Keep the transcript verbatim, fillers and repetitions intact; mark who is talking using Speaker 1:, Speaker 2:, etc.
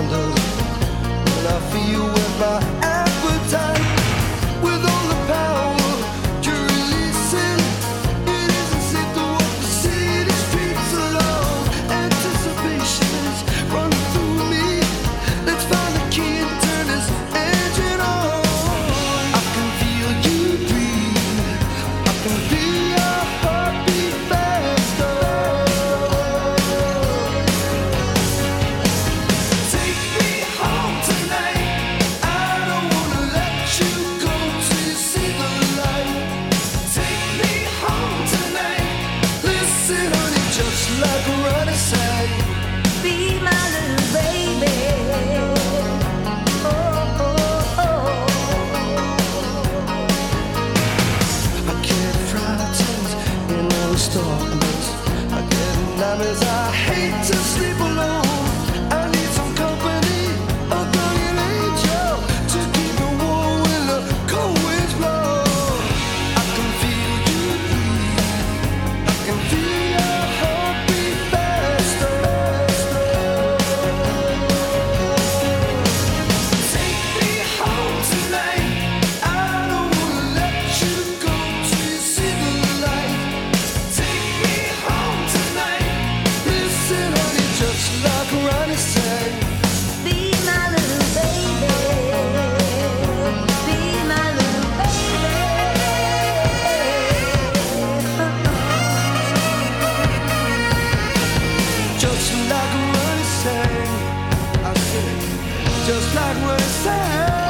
Speaker 1: wonders. And I feel with my appetite, with all the power you're releasing. It isn't safe to walk the city streets alone. Anticipation is running through me. Let's find the key and turn this engine on. I can feel you breathe. I can feel your heartbeat faster. Take me home tonight. I don't wanna let you go till you see the light. Take me home tonight. Listen, honey, just like a running sight.
Speaker 2: Be my little baby. Oh, oh, oh.
Speaker 1: I get frightened in the darkness. I get nightmares. I hate to sleep alone. I need some company, a guardian angel, to keep me warm when the cold winds blow. I can feel you breathe. I can feel your heartbeat faster. Take me home tonight. I don't wanna let you go till you see the light. Take me home tonight. Listen, honey, just like Ronnie said.
Speaker 2: Be my little baby. Be my little baby.
Speaker 1: Just like Ronnie said. I said, just like Ronnie said.